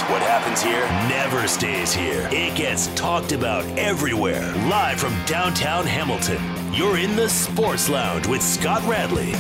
What happens here never stays here. It gets talked about everywhere. Live from downtown Hamilton, you're in the Sports Lounge with Scott Radley.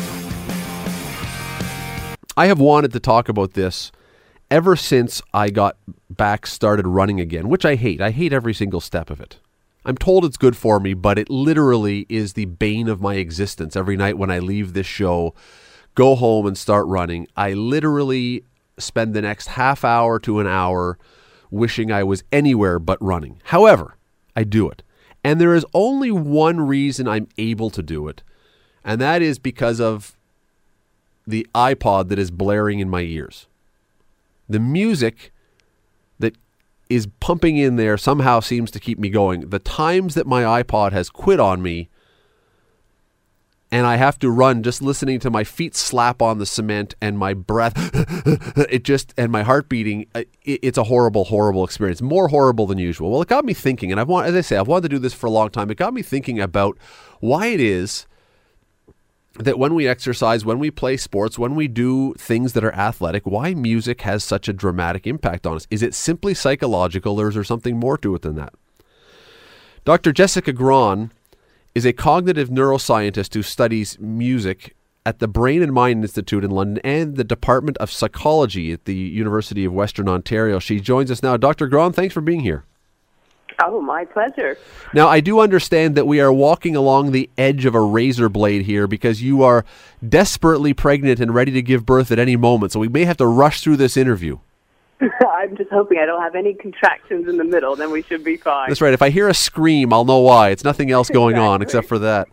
I have wanted to talk about this ever since I got back started running again, which I hate. I hate every single step of it. I'm told it's good for me, but it literally is the bane of my existence. Every night when I leave this show, go home and start running, I literally spend the next half hour to an hour wishing I was anywhere but running. However, I do it. And there is only one reason I'm able to do it, and that is because of the iPod that is blaring in my ears. The music that is pumping in there somehow seems to keep me going. The times that my iPod has quit on me and I have to run just listening to my feet slap on the cement and my breath, and my heart beating, it's a horrible, horrible experience. More horrible than usual. Well, it got me thinking, and I've wanted to do this for a long time. It got me thinking about why it is that when we exercise, when we play sports, when we do things that are athletic, why music has such a dramatic impact on us. Is it simply psychological, or is there something more to it than that? Dr. Jessica Grahn is a cognitive neuroscientist who studies music at the Brain and Mind Institute in London and the Department of Psychology at the University of Western Ontario. She joins us now. Dr. Grahn, thanks for being here. Oh, my pleasure. Now, I do understand that we are walking along the edge of a razor blade here because you are desperately pregnant and ready to give birth at any moment, so we may have to rush through this interview. I'm just hoping I don't have any contractions in the middle, then we should be fine. That's right. If I hear a scream, I'll know why. It's nothing else going on except for that.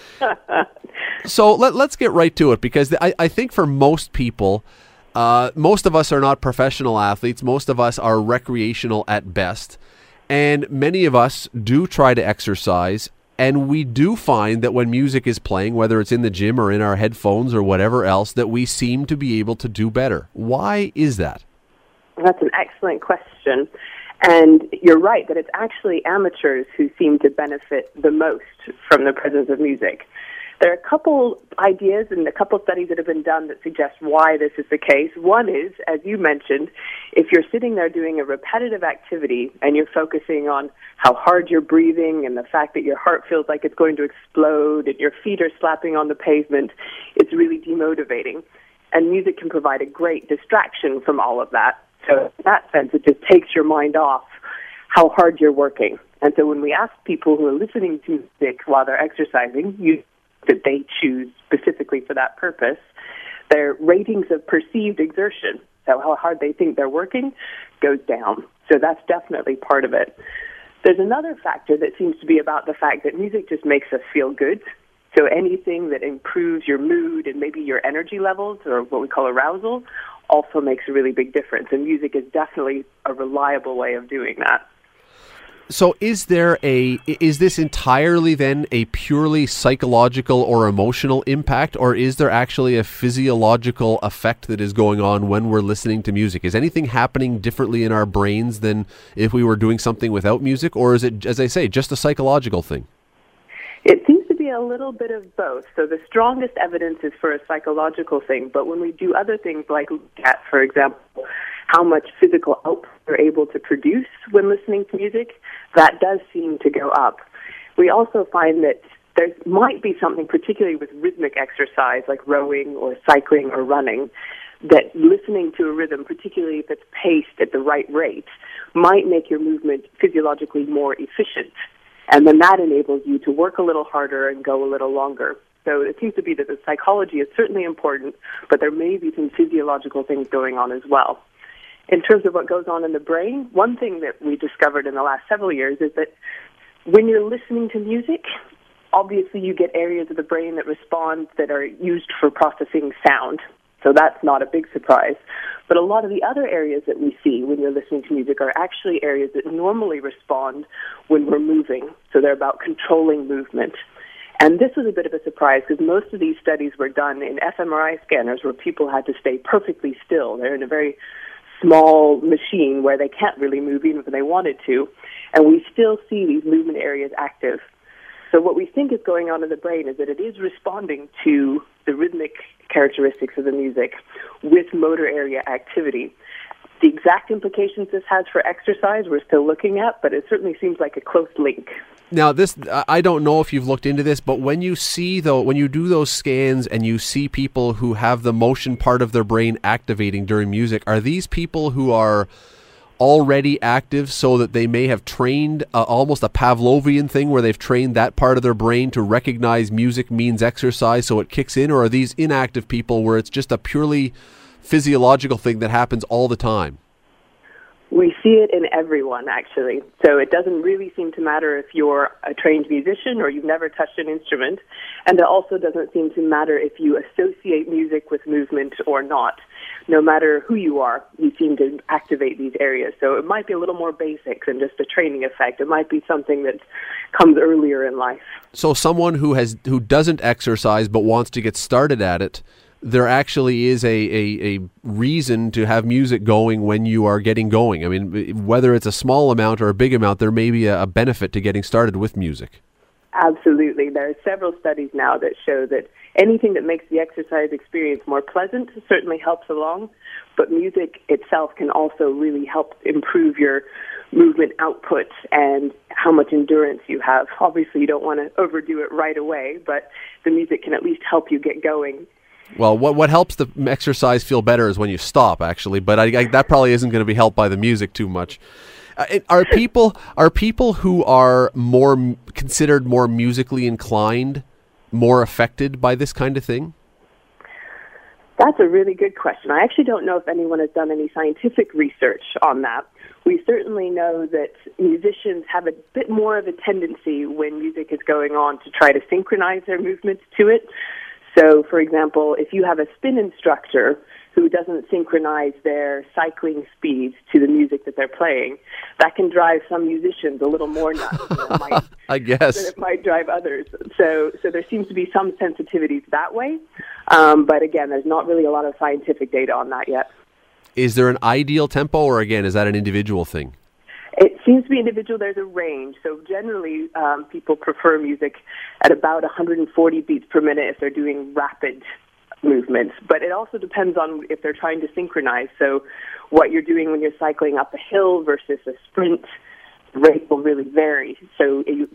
So let's get right to it, because I think for most people, most of us are not professional athletes. Most of us are recreational at best. And many of us do try to exercise, and we do find that when music is playing, whether it's in the gym or in our headphones or whatever else, that we seem to be able to do better. Why is that? That's an excellent question. And you're right that it's actually amateurs who seem to benefit the most from the presence of music. There are a couple ideas and a couple studies that have been done that suggest why this is the case. One is, as you mentioned, if you're sitting there doing a repetitive activity and you're focusing on how hard you're breathing and the fact that your heart feels like it's going to explode and your feet are slapping on the pavement, it's really demotivating. And music can provide a great distraction from all of that. So in that sense, it just takes your mind off how hard you're working. And so when we ask people who are listening to music while they're exercising, that they choose specifically for that purpose, their ratings of perceived exertion, so how hard they think they're working, goes down. So that's definitely part of it. There's another factor that seems to be about the fact that music just makes us feel good. So anything that improves your mood and maybe your energy levels, or what we call arousal, also makes a really big difference. And music is definitely a reliable way of doing that. So is this entirely then a purely psychological or emotional impact, or is there actually a physiological effect that is going on when we're listening to music? Is anything happening differently in our brains than if we were doing something without music, or is it, as I say, just a psychological thing? It seems to be a little bit of both. So the strongest evidence is for a psychological thing, but when we do other things like look at, for example, how much physical output we're able to produce when listening to music, that does seem to go up. We also find that there might be something, particularly with rhythmic exercise like rowing or cycling or running, that listening to a rhythm, particularly if it's paced at the right rate, might make your movement physiologically more efficient. And then that enables you to work a little harder and go a little longer. So it seems to be that the psychology is certainly important, but there may be some physiological things going on as well. In terms of what goes on in the brain, one thing that we discovered in the last several years is that when you're listening to music, obviously you get areas of the brain that respond that are used for processing sound. So that's not a big surprise. But a lot of the other areas that we see when you're listening to music are actually areas that normally respond when we're moving. So they're about controlling movement. And this was a bit of a surprise because most of these studies were done in fMRI scanners where people had to stay perfectly still. They're in a very small machine where they can't really move even if they wanted to, and we still see these movement areas active. So what we think is going on in the brain is that it is responding to the rhythmic characteristics of the music with motor area activity. The exact implications this has for exercise, we're still looking at, but it certainly seems like a close link. Now, this, I don't know if you've looked into this, but when you see, though, when you do those scans and you see people who have the motion part of their brain activating during music, are these people who are already active so that they may have trained almost a Pavlovian thing where they've trained that part of their brain to recognize music means exercise so it kicks in? Or are these inactive people where it's just a purely physiological thing that happens all the time? We see it in everyone, actually. So it doesn't really seem to matter if you're a trained musician or you've never touched an instrument. And it also doesn't seem to matter if you associate music with movement or not. No matter who you are, you seem to activate these areas. So it might be a little more basic than just a training effect. It might be something that comes earlier in life. So someone who doesn't exercise but wants to get started at it, there actually is a reason to have music going when you are getting going. I mean, whether it's a small amount or a big amount, there may be a benefit to getting started with music. Absolutely. There are several studies now that show that anything that makes the exercise experience more pleasant certainly helps along, but music itself can also really help improve your movement output and how much endurance you have. Obviously, you don't want to overdo it right away, but the music can at least help you get going. Well, what helps the exercise feel better is when you stop, actually, but that probably isn't going to be helped by the music too much. Are people who are considered more musically inclined more affected by this kind of thing? That's a really good question. I actually don't know if anyone has done any scientific research on that. We certainly know that musicians have a bit more of a tendency when music is going on to try to synchronize their movements to it. So, for example, if you have a spin instructor who doesn't synchronize their cycling speeds to the music that they're playing, that can drive some musicians a little more nuts I guess. than it might drive others. So there seems to be some sensitivities that way. But again, there's not really a lot of scientific data on that yet. Is there an ideal tempo, or again, is that an individual thing? It seems to be individual. There's a range. So generally, people prefer music at about 140 beats per minute if they're doing rapid movements. But it also depends on if they're trying to synchronize. So what you're doing when you're cycling up a hill versus a sprint, the rate will really vary. So if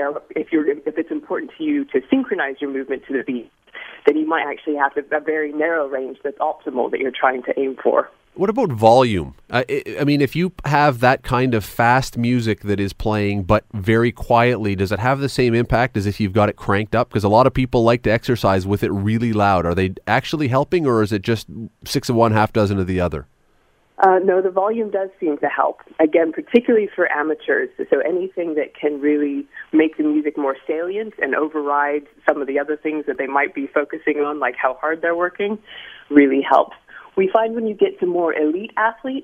it's important to you to synchronize your movement to the beat, then you might actually have a very narrow range that's optimal that you're trying to aim for. What about volume? I mean, if you have that kind of fast music that is playing but very quietly, does it have the same impact as if you've got it cranked up? Because a lot of people like to exercise with it really loud. Are they actually helping, or is it just 6 of one, half dozen of the other? No, the volume does seem to help. Again, particularly for amateurs. So anything that can really make the music more salient and override some of the other things that they might be focusing on, like how hard they're working, really helps. We find when you get to more elite athletes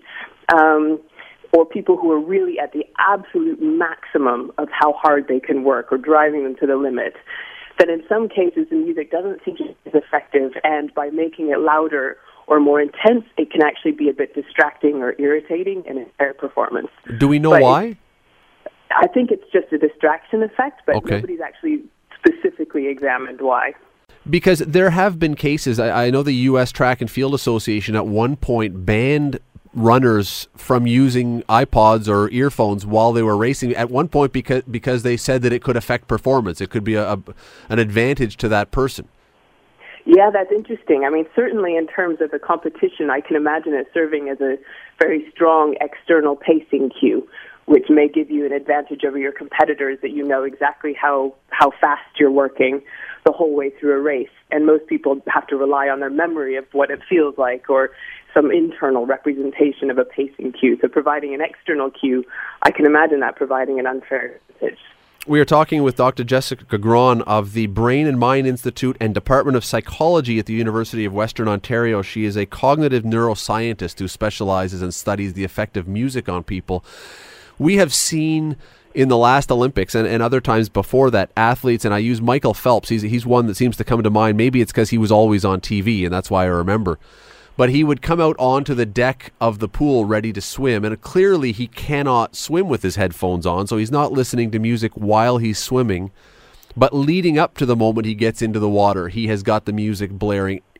or people who are really at the absolute maximum of how hard they can work or driving them to the limit, that in some cases the music doesn't seem to be as effective, and by making it louder or more intense, it can actually be a bit distracting or irritating in their performance. Do we know why? I think it's just a distraction effect, but okay. Nobody's actually specifically examined why. Because there have been cases, I know the U.S. Track and Field Association at one point banned runners from using iPods or earphones while they were racing, at one point because they said that it could affect performance. It could be an advantage to that person. Yeah, that's interesting. I mean, certainly in terms of the competition, I can imagine it serving as a very strong external pacing cue, which may give you an advantage over your competitors, that you know exactly how fast you're working the whole way through a race. And most people have to rely on their memory of what it feels like, or some internal representation of a pacing cue. So providing an external cue, I can imagine that providing an unfair advantage. We are talking with Dr. Jessica Grawn of the Brain and Mind Institute and Department of Psychology at the University of Western Ontario. She is a cognitive neuroscientist who specializes and studies the effect of music on people. We have seen in the last Olympics and other times before that, athletes, and I use Michael Phelps, he's one that seems to come to mind. Maybe it's because he was always on TV, and that's why I remember. But he would come out onto the deck of the pool ready to swim, and clearly he cannot swim with his headphones on, so he's not listening to music while he's swimming. But leading up to the moment he gets into the water, he has got the music blaring.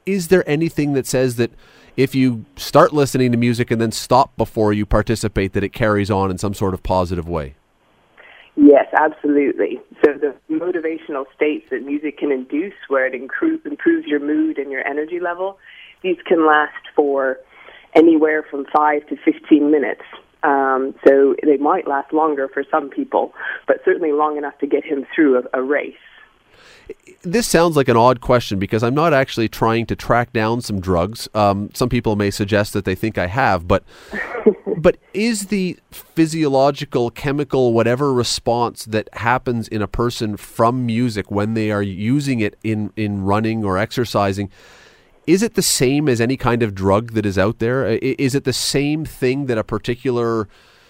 is there anything that says that if you start listening to music and then stop before you participate, that it carries on in some sort of positive way? Yes, absolutely. So the motivational states that music can induce, where it improves your mood and your energy level, these can last for anywhere from 5 to 15 minutes. So they might last longer for some people, but certainly long enough to get him through a race. This sounds like an odd question because I'm not actually trying to track down some drugs. Some people may suggest that they think I have, but is the physiological, chemical, whatever response that happens in a person from music when they are using it in running or exercising, is it the same as any kind of drug that is out there? Is it the same thing that a particular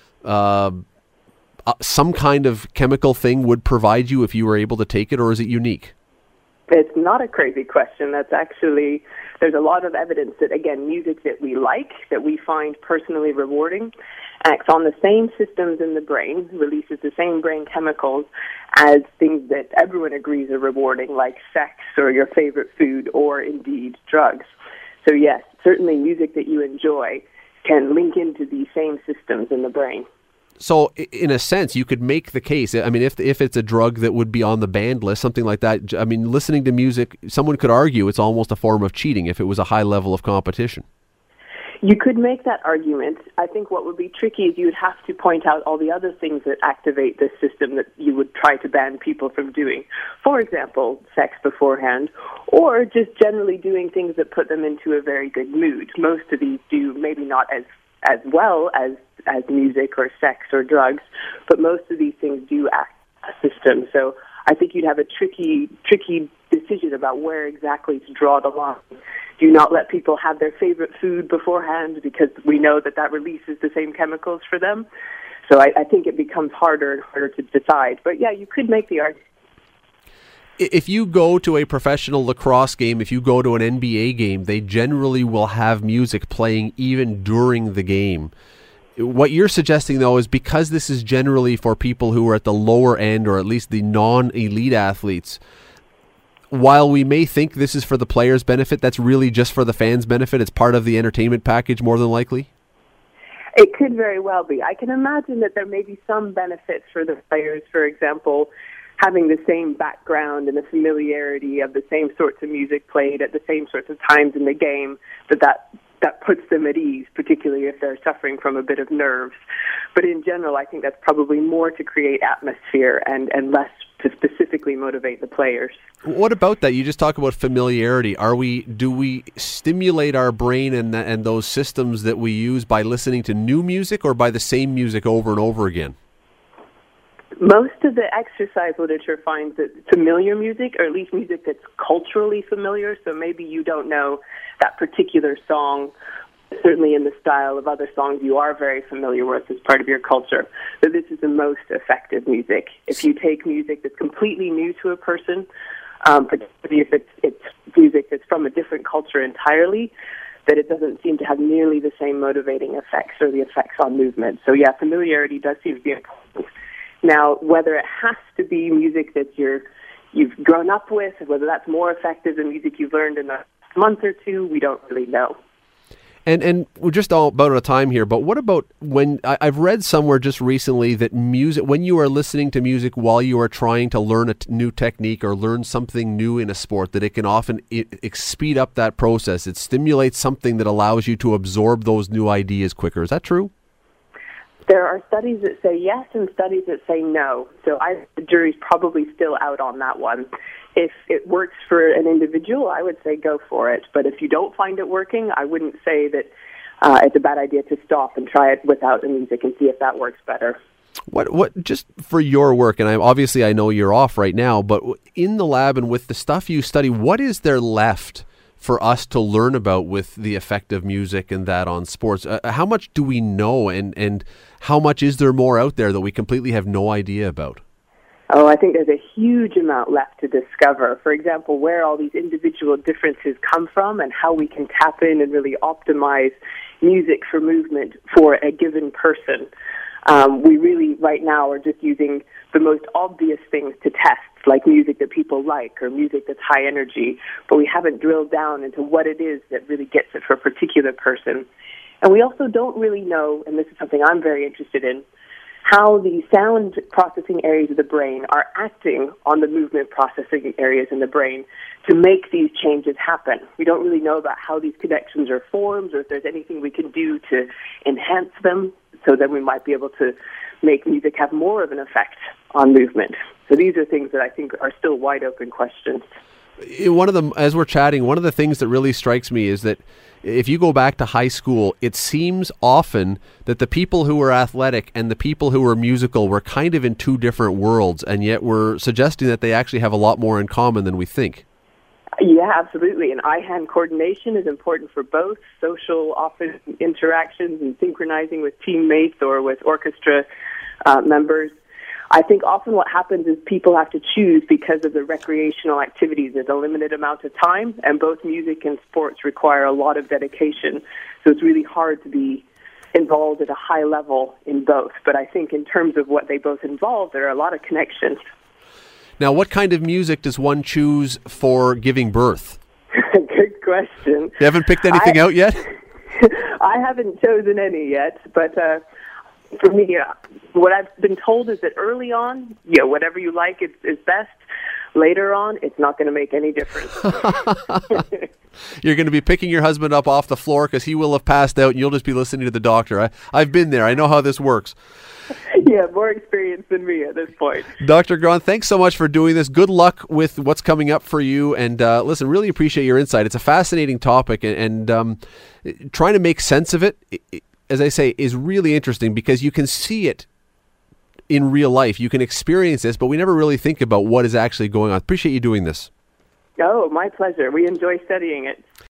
some kind of chemical thing would provide you if you were able to take it, or is it unique? It's not a crazy question. That's actually, there's a lot of evidence that, again, music that we like, that we find personally rewarding, acts on the same systems in the brain, releases the same brain chemicals as things that everyone agrees are rewarding, like sex or your favorite food or, indeed, drugs. So, yes, certainly music that you enjoy can link into these same systems in the brain. So, in a sense, you could make the case. I mean, if it's a drug that would be on the banned list, something like that, I mean, listening to music, someone could argue it's almost a form of cheating if it was a high level of competition. You could make that argument. I think what would be tricky is you would have to point out all the other things that activate this system that you would try to ban people from doing. For example, sex beforehand, or just generally doing things that put them into a very good mood. Most of these do, maybe not as well as music or sex or drugs, but most of these things do act as a system. So I think you'd have a tricky decision about where exactly to draw the line. Do not let people have their favorite food beforehand because we know that releases the same chemicals for them. So I think it becomes harder and harder to decide. But yeah, you could make the argument. If you go to a professional lacrosse game, if you go to an NBA game, they generally will have music playing even during the game. What you're suggesting, though, is because this is generally for people who are at the lower end, or at least the non-elite athletes, while we may think this is for the players' benefit, that's really just for the fans' benefit. It's part of the entertainment package, more than likely? It could very well be. I can imagine that there may be some benefits for the players, for example, having the same background and the familiarity of the same sorts of music played at the same sorts of times in the game, that puts them at ease, particularly if they're suffering from a bit of nerves. But in general, I think that's probably more to create atmosphere and less to specifically motivate the players. What about that? You just talk about familiarity. Do we stimulate our brain and those systems that we use by listening to new music, or by the same music over and over again? Most of the exercise literature finds that familiar music, or at least music that's culturally familiar, so maybe you don't know that particular song, certainly in the style of other songs you are very familiar with as part of your culture, that this is the most effective music. If you take music that's completely new to a person, particularly if it's music that's from a different culture entirely, that it doesn't seem to have nearly the same motivating effects or the effects on movement. So yeah, familiarity does seem to be important. Now, whether it has to be music that you've grown up with, whether that's more effective than music you've learned in a month or two, we don't really know. And we're just all about out of time here, but what about when I've read somewhere just recently that music, when you are listening to music while you are trying to learn a new technique or learn something new in a sport, that it can often speed up that process. It stimulates something that allows you to absorb those new ideas quicker. Is that true? There are studies that say yes and studies that say no. So the jury's probably still out on that one. If it works for an individual, I would say go for it. But if you don't find it working, I wouldn't say that it's a bad idea to stop and try it without the music and see if that works better. What just for your work, and I know you're off right now, but in the lab and with the stuff you study, what is there left for us to learn about with the effect of music and that on sports? How much do we know, and how much is there more out there that we completely have no idea about? Oh, I think there's a huge amount left to discover. For example, where all these individual differences come from and how we can tap in and really optimize music for movement for a given person. We really, right now, are just using the most obvious things to test, like music that people like or music that's high energy, but we haven't drilled down into what it is that really gets it for a particular person. And we also don't really know, and this is something I'm very interested in, how the sound processing areas of the brain are acting on the movement processing areas in the brain to make these changes happen. We don't really know about how these connections are formed or if there's anything we can do to enhance them so that we might be able to make music have more of an effect on movement. So these are things that I think are still wide open questions. One of them, as we're chatting, one of the things that really strikes me is that if you go back to high school, it seems often that the people who were athletic and the people who were musical were kind of in two different worlds, and yet we're suggesting that they actually have a lot more in common than we think. Yeah, absolutely. And eye-hand coordination is important for both social often interactions and synchronizing with teammates or with orchestra members. I think often what happens is people have to choose because of the recreational activities. There's a limited amount of time, and both music and sports require a lot of dedication. So it's really hard to be involved at a high level in both. But I think in terms of what they both involve, there are a lot of connections. Now, what kind of music does one choose for giving birth? Good question. You haven't picked anything out yet? I haven't chosen any yet, but for me, what I've been told is that early on, whatever you like is best. Later on, it's not going to make any difference. You're going to be picking your husband up off the floor because he will have passed out and you'll just be listening to the doctor. I've been there. I know how this works. Yeah, more experience than me at this point. Dr. Grant, thanks so much for doing this. Good luck with what's coming up for you. And listen, really appreciate your insight. It's a fascinating topic, and trying to make sense of it, as I say, is really interesting because you can see it in real life. You can experience this, but we never really think about what is actually going on. Appreciate you doing this. Oh, my pleasure. We enjoy studying it.